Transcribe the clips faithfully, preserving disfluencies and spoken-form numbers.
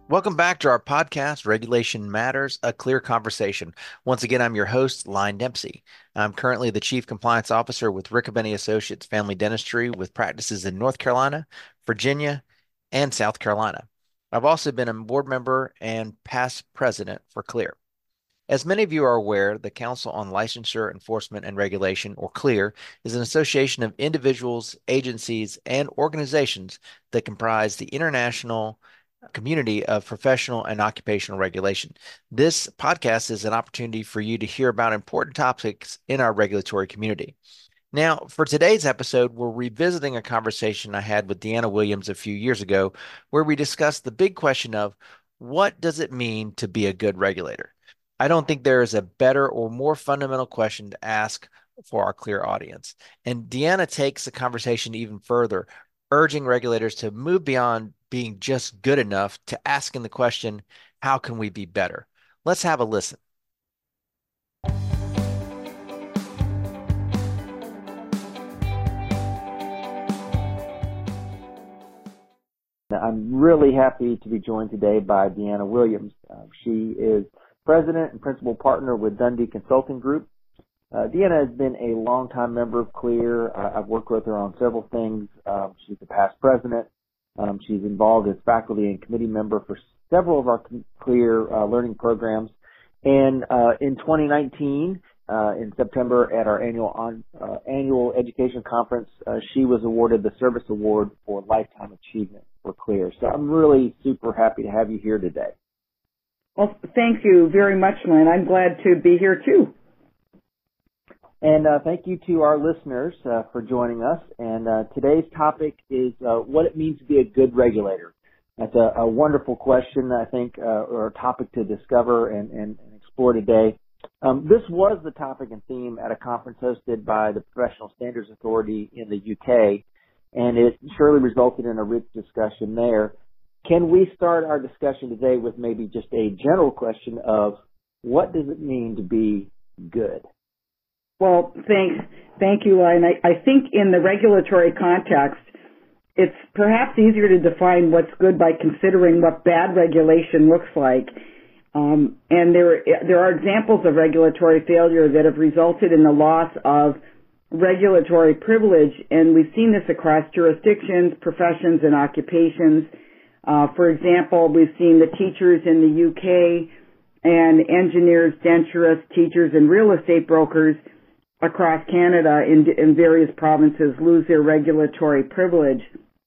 Welcome back to our podcast, Regulation Matters, a Clear Conversation. Once again, I'm your host, Line Dempsey. I'm currently the Chief Compliance Officer with Riccobeni Associates Family Dentistry with practices in North Carolina, Virginia, and South Carolina. I've also been a board member and past president for Clear. As many of you are aware, the Council on Licensure Enforcement and Regulation, or CLEAR, is an association of individuals, agencies, and organizations that comprise the international community of professional and occupational regulation. This podcast is an opportunity for you to hear about important topics in our regulatory community. Now, for today's episode, we're revisiting a conversation I had with Deanna Williams a few years ago, where we discussed the big question of what does it mean to be a good regulator? I don't think there is a better or more fundamental question to ask for our clear audience. And Deanna takes the conversation even further, urging regulators to move beyond being just good enough to asking the question, how can we be better? Let's have a listen. I'm really happy to be joined today by Deanna Williams. Uh, she is president and principal partner with Dundee Consulting Group. Uh, Deanna has been a longtime member of CLEAR. Uh, I've worked with her on several things. Um, she's a past president. Um, she's involved as faculty and committee member for several of our CLEAR uh, learning programs. And uh, in twenty nineteen, uh, in September at our annual on, uh, annual education conference, uh, she was awarded the Service Award for Lifetime Achievement for CLEAR. So I'm really super happy to have you here today. Well, thank you very much, Lynn. I'm glad to be here too. And uh, thank you to our listeners uh, for joining us. And uh, today's topic is uh, what it means to be a good regulator. That's a, a wonderful question, I think, uh, or a topic to discover and, and, and explore today. Um, this was the topic and theme at a conference hosted by the Professional Standards Authority in the U K, and it surely resulted in a rich discussion there. Can we start our discussion today with maybe just a general question of what does it mean to be good? Well, thanks. Thank you, Lynn. I, I think in the regulatory context, it's perhaps easier to define what's good by considering what bad regulation looks like. Um, and there, there are examples of regulatory failure that have resulted in the loss of regulatory privilege, and we've seen this across jurisdictions, professions, and occupations. Uh, for example, we've seen the teachers in the U K and engineers, denturists, teachers, and real estate brokers across Canada in, in various provinces lose their regulatory privilege.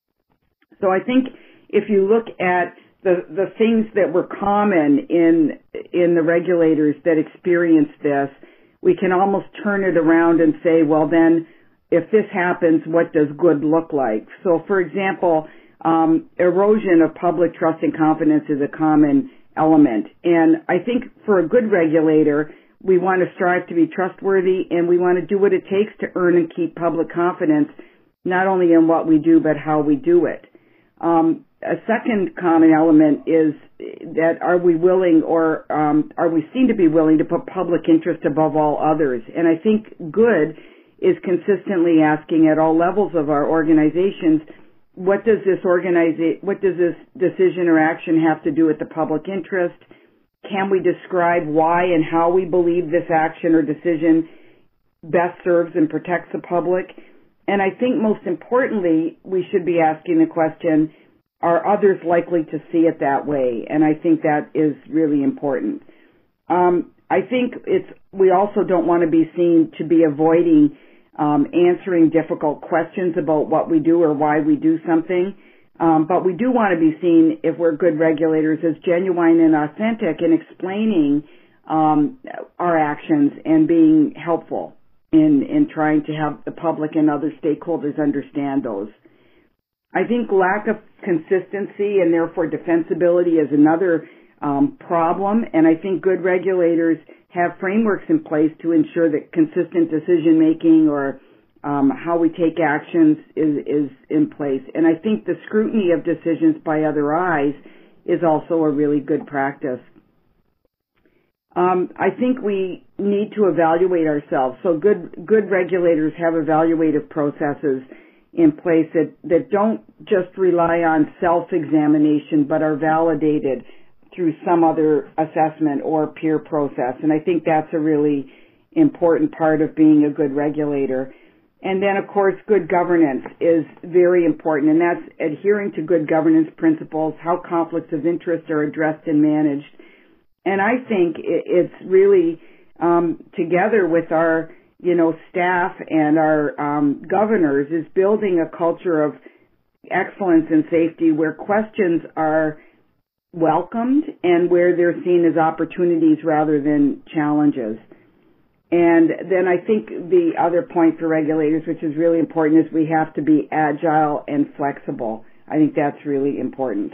So I think if you look at the, the things that were common in, in the regulators that experienced this, we can almost turn it around and say, well, then, if this happens, what does good look like? So, for example, um, erosion of public trust and confidence is a common element. And I think for a good regulator, we want to strive to be trustworthy, and we want to do what it takes to earn and keep public confidence, not only in what we do, but how we do it. Um, a second common element is that are we willing or um, are we seen to be willing to put public interest above all others? And I think good is consistently asking at all levels of our organizations, what does this organiza- what does this decision or action have to do with the public interest? Can we describe why and how we believe this action or decision best serves and protects the public? And I think most importantly, we should be asking the question, are others likely to see it that way? And I think that is really important. Um, I think it's, we also don't want to be seen to be avoiding um, answering difficult questions about what we do or why we do something. Um, but we do want to be seen, if we're good regulators, as genuine and authentic in explaining um, our actions and being helpful in, in trying to have the public and other stakeholders understand those. I think lack of consistency and therefore defensibility is another um, problem, and I think good regulators have frameworks in place to ensure that consistent decision making or um, how we take actions is, is in place. And I think the scrutiny of decisions by other eyes is also a really good practice. Um, I think we need to evaluate ourselves. So good good regulators have evaluative processes in place that, that don't just rely on self-examination but are validated through some other assessment or peer process. And I think that's a really important part of being a good regulator. And then, of course, good governance is very important, and that's adhering to good governance principles, how conflicts of interest are addressed and managed. And I think it's really um, together with our, you know, staff and our um, governors is building a culture of excellence and safety where questions are welcomed and where they're seen as opportunities rather than challenges. And then I think the other point for regulators, which is really important, is we have to be agile and flexible. I think that's really important.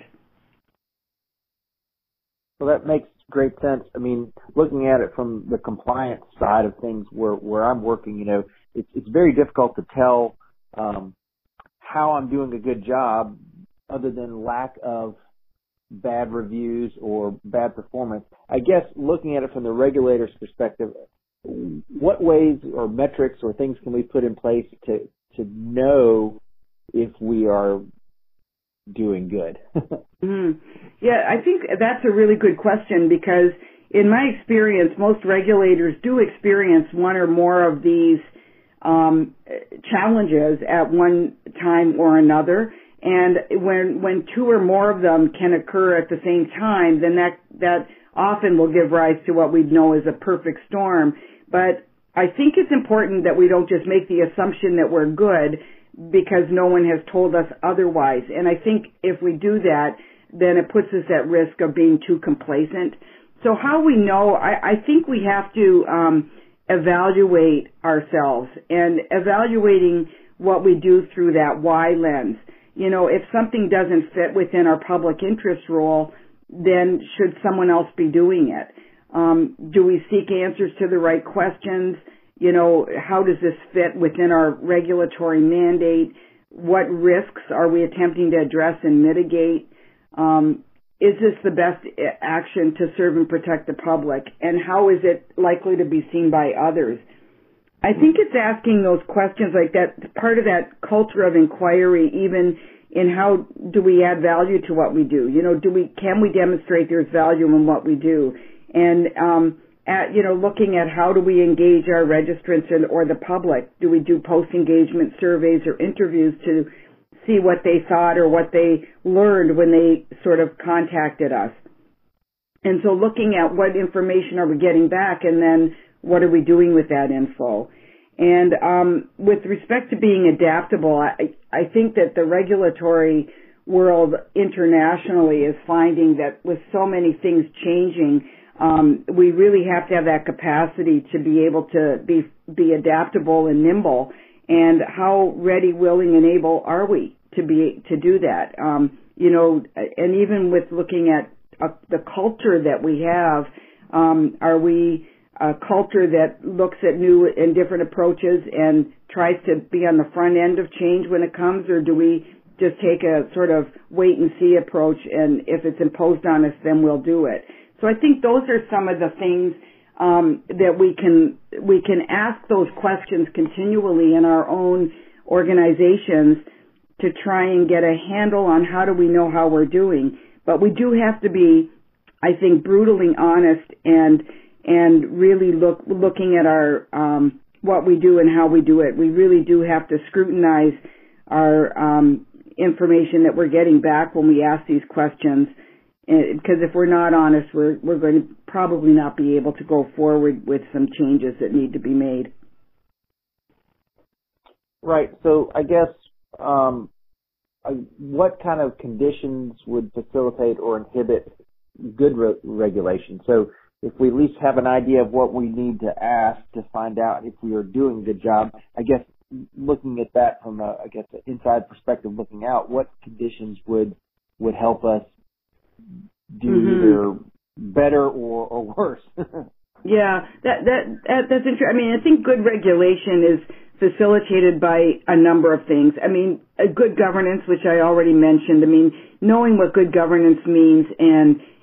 Well, that makes great sense. I mean, looking at it from the compliance side of things where, where I'm working, you know, it's, it's very difficult to tell um, how I'm doing a good job other than lack of bad reviews or bad performance. I guess looking at it from the regulator's perspective, what ways or metrics or things can we put in place to to know if we are doing good? mm-hmm. Yeah, I think that's a really good question because in my experience, most regulators do experience one or more of these um, challenges at one time or another. And when when two or more of them can occur at the same time, then that that often will give rise to what we know as a perfect storm. But I think it's important that we don't just make the assumption that we're good because no one has told us otherwise. And I think if we do that, then it puts us at risk of being too complacent. So how we know, I, I think we have to um, evaluate ourselves and evaluating what we do through that why lens. You know, if something doesn't fit within our public interest role, then should someone else be doing it? Um, do we seek answers to the right questions? You know, how does this fit within our regulatory mandate? What risks are we attempting to address and mitigate? Um, is this the best action to serve and protect the public? And how is it likely to be seen by others? I think it's asking those questions like that, part of that culture of inquiry, even in how do we add value to what we do? You know, do we, can we demonstrate there's value in what we do? And, um, at, you know, looking at how do we engage our registrants and, or the public? Do we do post-engagement surveys or interviews to see what they thought or what they learned when they sort of contacted us? And so looking at what information are we getting back and then what are we doing with that info? And um, with respect to being adaptable, I, I think that the regulatory world internationally is finding that with so many things changing, um, we really have to have that capacity to be able to be be adaptable and nimble. And how ready, willing, and able are we to be to do that? Um, you know, and even with looking at uh, the culture that we have, um, are we a culture that looks at new and different approaches and tries to be on the front end of change when it comes, or do we just take a sort of wait and see approach, and if it's imposed on us, then we'll do it? So I think those are some of the things um, that we can we can ask those questions continually in our own organizations to try and get a handle on how do we know how we're doing. But we do have to be, I think, brutally honest and and really look looking at our um, what we do and how we do it. We really do have to scrutinize our um, information that we're getting back when we ask these questions, because if we're not honest, we're we're going to probably not be able to go forward with some changes that need to be made. Right. So I guess um, what kind of conditions would facilitate or inhibit good re- regulation? So if we at least have an idea of what we need to ask to find out if we are doing a good job, I guess looking at that from a, I guess, an inside perspective, looking out, what conditions would would help us do mm-hmm. either better or, or worse? Yeah, that, that that that's interesting. I mean, I think good regulation is facilitated by a number of things. I mean, a good governance, which I already mentioned. I mean, knowing what good governance means and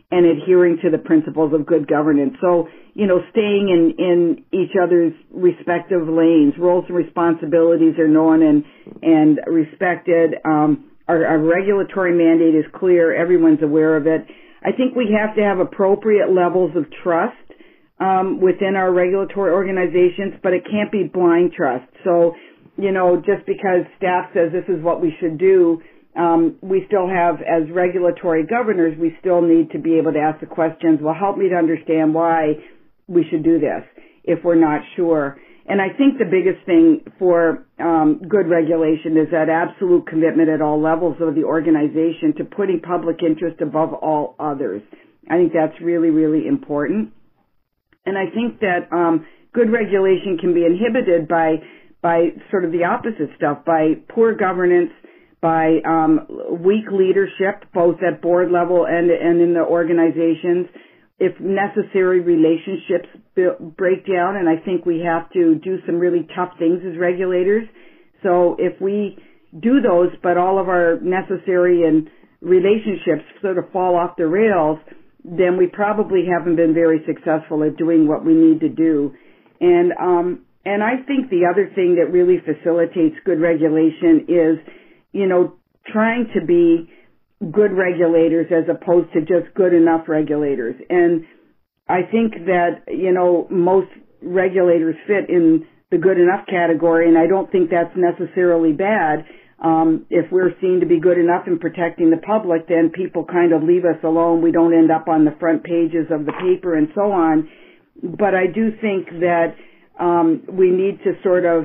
and adhering to the principles of good governance. So, you know, staying in, in each other's respective lanes, roles and responsibilities are known and, and respected. Um, our, our regulatory mandate is clear. Everyone's aware of it. I think we have to have appropriate levels of trust um, within our regulatory organizations, but it can't be blind trust. So, you know, just because staff says this is what we should do, um, we still have, as regulatory governors, we still need to be able to ask the questions, well, help me to understand why we should do this if we're not sure. And I think the biggest thing for um, good regulation is that absolute commitment at all levels of the organization to putting public interest above all others. I think that's really, really important. And I think that um, good regulation can be inhibited by by sort of the opposite stuff, by poor governance, by um, weak leadership, both at board level and, and in the organizations. If necessary, relationships break down, and I think we have to do some really tough things as regulators. So if we do those, but all of our necessary and relationships sort of fall off the rails, then we probably haven't been very successful at doing what we need to do. And um, and I think the other thing that really facilitates good regulation is, you know, trying to be good regulators as opposed to just good enough regulators. And I think that, you know, most regulators fit in the good enough category, and I don't think that's necessarily bad. Um, if we're seen to be good enough in protecting the public, then people kind of leave us alone. We don't end up on the front pages of the paper and so on. But I do think that um, we need to sort of,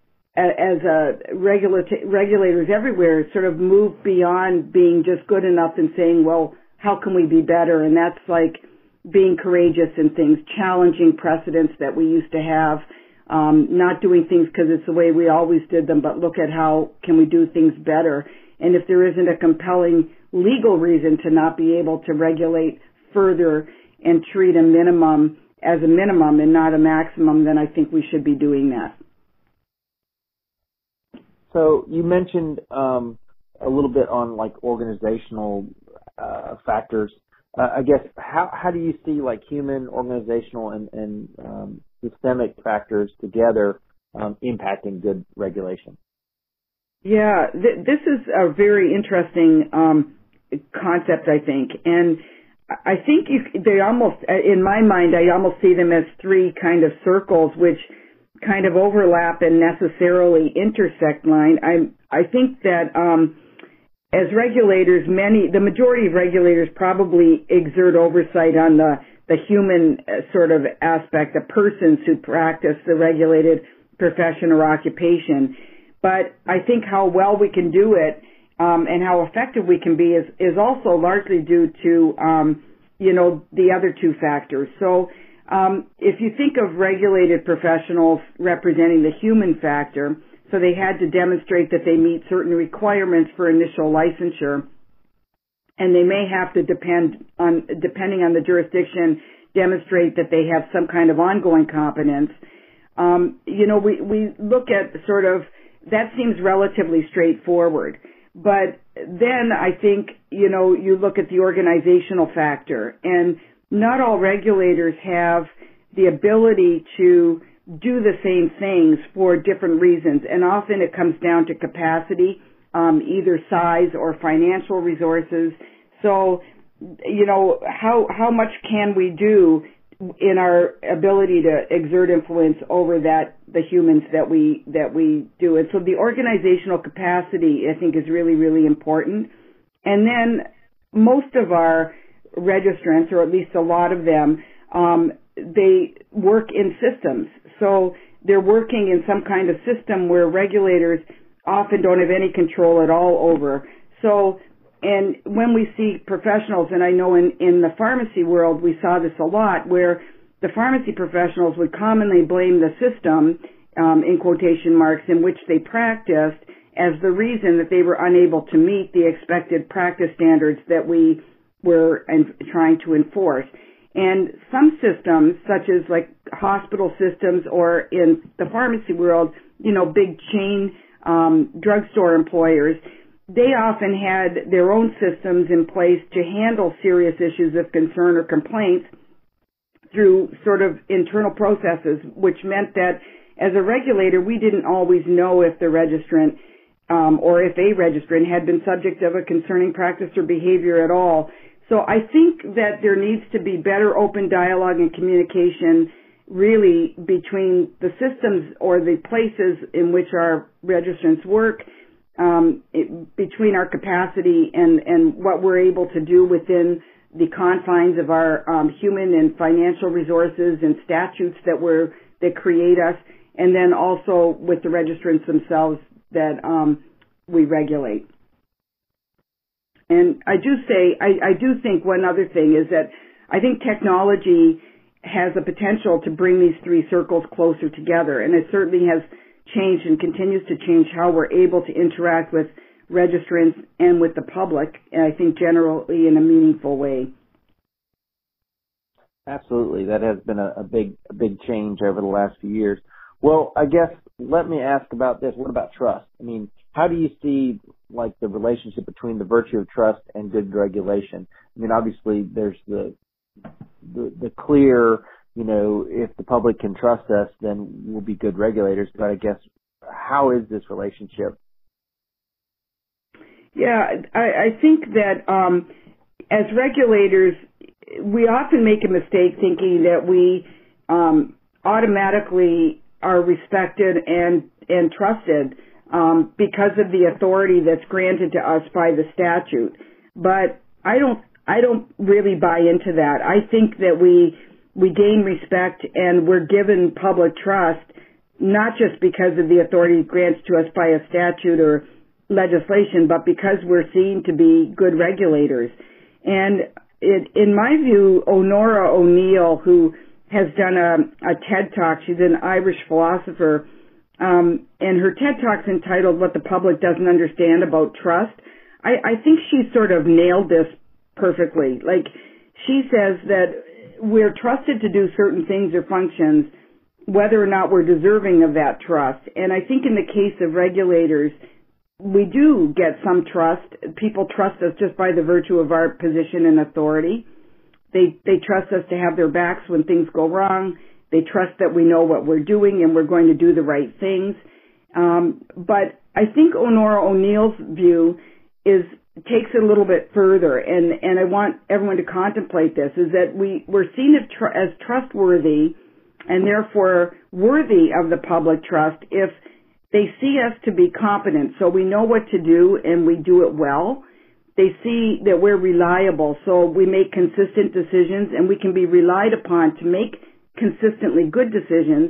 as a regula- regulators everywhere, sort of move beyond being just good enough and saying, well, how can we be better? And that's like being courageous in things, challenging precedents that we used to have, um, not doing things because it's the way we always did them, but look at how can we do things better. And if there isn't a compelling legal reason to not be able to regulate further and treat a minimum as a minimum and not a maximum, then I think we should be doing that. So you mentioned um, a little bit on like organizational uh, factors. Uh, I guess how how do you see like human, organizational, and, and um, systemic factors together um, impacting good regulation? Yeah, th- this is a very interesting um, concept, I think, and I think you, they almost, in my mind, I almost see them as three kind of circles, which kind of overlap and necessarily intersect line. I I think that um, as regulators, many the majority of regulators probably exert oversight on the the human uh, sort of aspect, the persons who practice the regulated profession or occupation. But I think how well we can do it um, and how effective we can be is is also largely due to um, you know the other two factors. So. Um, if you think of regulated professionals representing the human factor, so they had to demonstrate that they meet certain requirements for initial licensure, and they may have to depend on, depending on the jurisdiction, demonstrate that they have some kind of ongoing competence. Um, you know, we, we look at sort of, that seems relatively straightforward. But then I think, you know, you look at the organizational factor, and not all regulators have the ability to do the same things for different reasons, and often it comes down to capacity, um, either size or financial resources. So, you know, how how much can we do in our ability to exert influence over that the humans that we that we do? And so the organizational capacity, I think, is really, really important. And then most of our registrants, or at least a lot of them, um, they work in systems. So they're working in some kind of system where regulators often don't have any control at all over. So, and when we see professionals, and I know in, in the pharmacy world we saw this a lot, where the pharmacy professionals would commonly blame the system, um, in quotation marks, in which they practiced as the reason that they were unable to meet the expected practice standards that we were trying to enforce. And some systems, such as like hospital systems, or in the pharmacy world, you know, big chain um, drugstore employers, they often had their own systems in place to handle serious issues of concern or complaints through sort of internal processes, which meant that as a regulator, we didn't always know if the registrant um, or if a registrant had been subject of a concerning practice or behavior at all. So I think that there needs to be better open dialogue and communication really between the systems or the places in which our registrants work, um, it, between our capacity and, and what we're able to do within the confines of our um, human and financial resources and statutes that were that create us, and then also with the registrants themselves that um, we regulate. And I do say, I, I do think one other thing is that I think technology has the potential to bring these three circles closer together, and it certainly has changed and continues to change how we're able to interact with registrants and with the public, and I think generally in a meaningful way. Absolutely. That has been a, a big a big change over the last few years. Well, I guess let me ask about this. What about trust? I mean, how do you see like the relationship between the virtue of trust and good regulation? I mean, obviously there's the the, the clear, you know, if the public can trust us, then we'll be good regulators. But I guess how is this relationship? Yeah, I, I think that um, as regulators, we often make a mistake thinking that we um, automatically are respected and and trusted um, because of the authority that's granted to us by the statute. But I don't I don't really buy into that. I think that we we gain respect and we're given public trust not just because of the authority granted to us by a statute or legislation, but because we're seen to be good regulators. And it, in my view, Onora O'Neill, who has done a, a TED Talk, she's an Irish philosopher, um, and her TED Talk's entitled What the Public Doesn't Understand About Trust. I, I think she sort of nailed this perfectly. Like, she says that we're trusted to do certain things or functions whether or not we're deserving of that trust. And I think in the case of regulators, we do get some trust. People trust us just by the virtue of our position and authority. They they trust us to have their backs when things go wrong. They trust that we know what we're doing and we're going to do the right things. Um, but I think Onora O'Neill's view is takes it a little bit further, and, and I want everyone to contemplate this, is that we, we're seen as, tr- as trustworthy and therefore worthy of the public trust if they see us to be competent, so we know what to do and we do it well. They see that we're reliable, so we make consistent decisions and we can be relied upon to make consistently good decisions,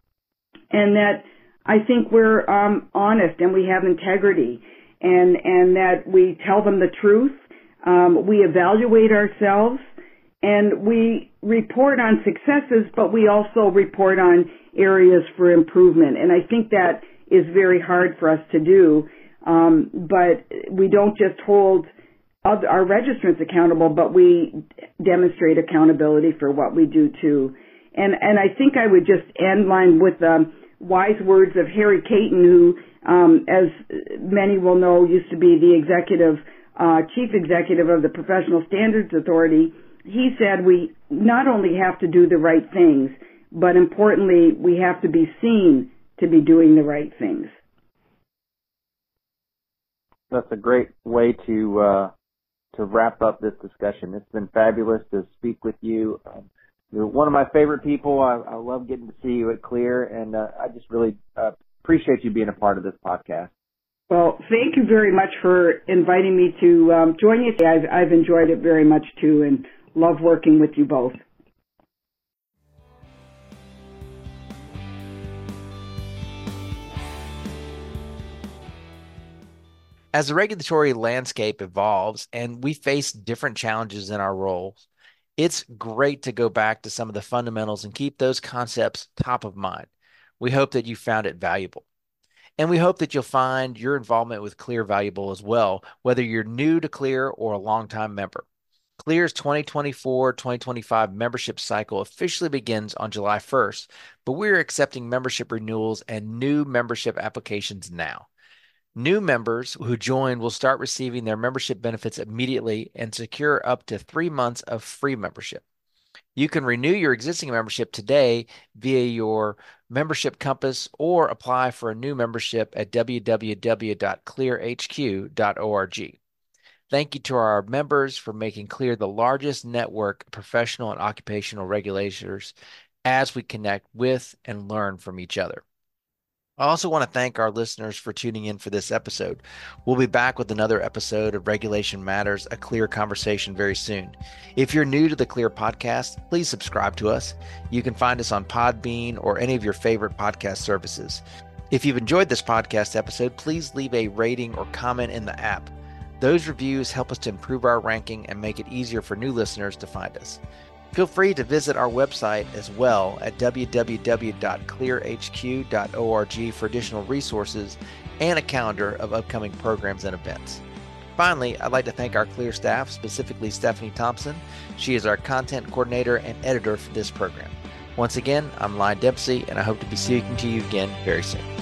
and that I think we're um, honest and we have integrity, and, and that we tell them the truth, um, we evaluate ourselves, and we report on successes, but we also report on areas for improvement. And I think that is very hard for us to do, um, but we don't just hold other, our registrants accountable, but we demonstrate accountability for what we do too. And and I think I would just end mine with the wise words of Harry Caton, who, um, as many will know, used to be the executive, uh, chief executive of the Professional Standards Authority. He said we not only have to do the right things, but importantly, we have to be seen to be doing the right things. That's a great way to uh, to wrap up this discussion. It's been fabulous to speak with you. Um, you're one of my favorite people. I, I love getting to see you at CLEAR, and uh, I just really uh, appreciate you being a part of this podcast. Well, thank you very much for inviting me to um, join you. I've, I've enjoyed it very much too, and love working with you both. As the regulatory landscape evolves and we face different challenges in our roles, it's great to go back to some of the fundamentals and keep those concepts top of mind. We hope that you found it valuable. And we hope that you'll find your involvement with CLEAR valuable as well, whether you're new to CLEAR or a longtime member. CLEAR's twenty twenty-four twenty twenty-five membership cycle officially begins on July first, but we're accepting membership renewals and new membership applications now. New members who join will start receiving their membership benefits immediately and secure up to three months of free membership. You can renew your existing membership today via your membership compass or apply for a new membership at w w w dot clear h q dot org. Thank you to our members for making CLEAR the largest network of professional and occupational regulators as we connect with and learn from each other. I also want to thank our listeners for tuning in for this episode. We'll be back with another episode of Regulation Matters, a CLEAR conversation very soon. If you're new to the CLEAR podcast, please subscribe to us. You can find us on Podbean or any of your favorite podcast services. If you've enjoyed this podcast episode, please leave a rating or comment in the app. Those reviews help us to improve our ranking and make it easier for new listeners to find us. Feel free to visit our website as well at w w w dot clear h q dot org for additional resources and a calendar of upcoming programs and events. Finally, I'd like to thank our CLEAR staff, specifically Stephanie Thompson. She is our content coordinator and editor for this program. Once again, I'm Lyon Dempsey, and I hope to be speaking to you again very soon.